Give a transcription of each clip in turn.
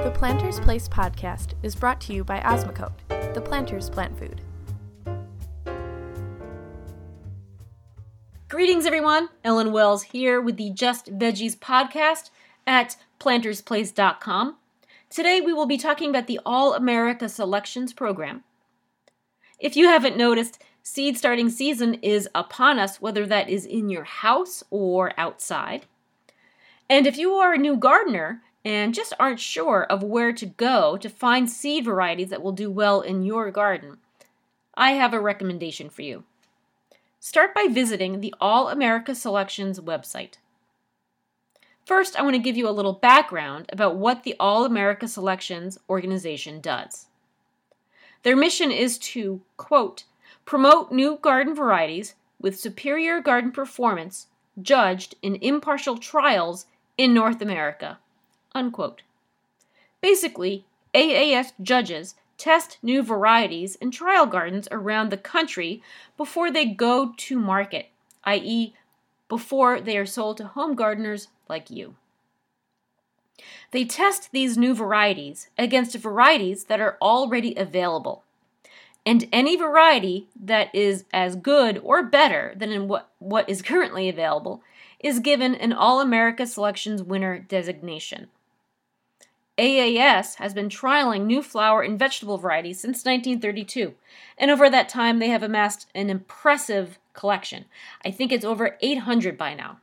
The Planter's Place podcast is brought to you by Osmocote, the Planter's Plant Food. Greetings, everyone. Ellen Wells here with the Just Veggies podcast at plantersplace.com. Today we will be talking about the All America Selections program. If you haven't noticed, seed starting season is upon us, whether that is in your house or outside. And if you are a new gardener and just aren't sure of where to go to find seed varieties that will do well in your garden, I have a recommendation for you. Start by visiting the All America Selections website. First, I want to give you a little background about what the All America Selections organization does. Their mission is to, quote, promote new garden varieties with superior garden performance judged in impartial trials in North America, unquote. Basically, AAS judges test new varieties in trial gardens around the country before they go to market, i.e., before they are sold to home gardeners like you. They test these new varieties against varieties that are already available, and any variety that is as good or better than in what is currently available is given an All-America Selections winner designation. AAS has been trialing new flower and vegetable varieties since 1932, and over that time they have amassed an impressive collection. I think it's over 800 by now.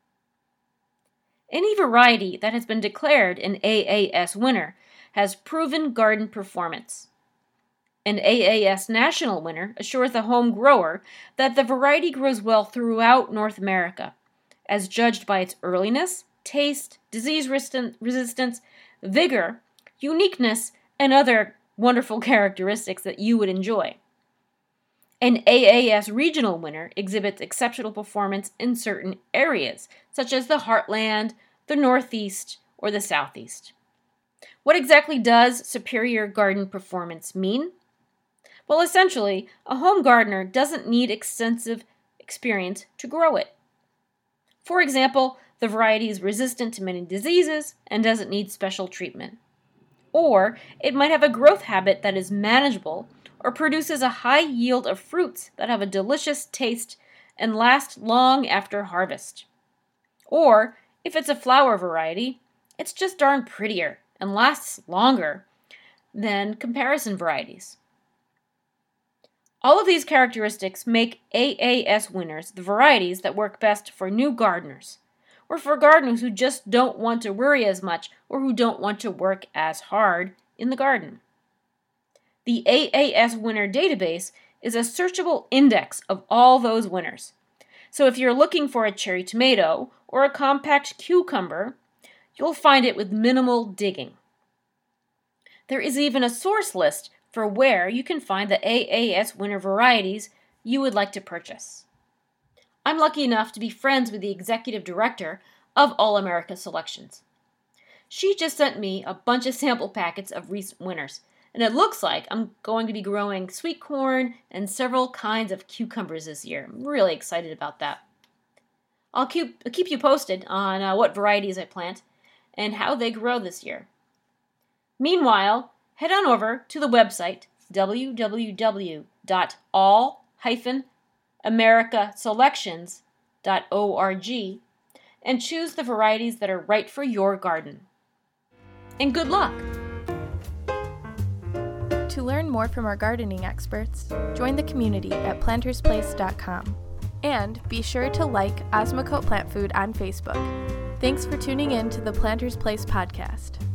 Any variety that has been declared an AAS winner has proven garden performance. An AAS national winner assures the home grower that the variety grows well throughout North America, as judged by its earliness, taste, disease resistance, vigor, uniqueness, and other wonderful characteristics that you would enjoy. An AAS regional winner exhibits exceptional performance in certain areas, such as the Heartland, the Northeast, or the Southeast. What exactly does superior garden performance mean? Well, essentially, a home gardener doesn't need extensive experience to grow it. For example, the variety is resistant to many diseases and doesn't need special treatment. Or it might have a growth habit that is manageable or produces a high yield of fruits that have a delicious taste and last long after harvest. Or, if it's a flower variety, it's just darn prettier and lasts longer than comparison varieties. All of these characteristics make AAS winners the varieties that work best for new gardeners, or for gardeners who just don't want to worry as much or who don't want to work as hard in the garden. The AAS winner database is a searchable index of all those winners. So if you're looking for a cherry tomato or a compact cucumber, you'll find it with minimal digging. There is even a source list for where you can find the AAS winner varieties you would like to purchase. I'm lucky enough to be friends with the executive director of All America Selections. She just sent me a bunch of sample packets of recent winners, and it looks like I'm going to be growing sweet corn and several kinds of cucumbers this year. I'm really excited about that. I'll keep you posted on what varieties I plant and how they grow this year. Meanwhile, head on over to the website www.all-americaselections.org and choose the varieties that are right for your garden. And good luck! To learn more from our gardening experts, join the community at plantersplace.com. And be sure to like Osmocote Plant Food on Facebook. Thanks for tuning in to the Planter's Place podcast.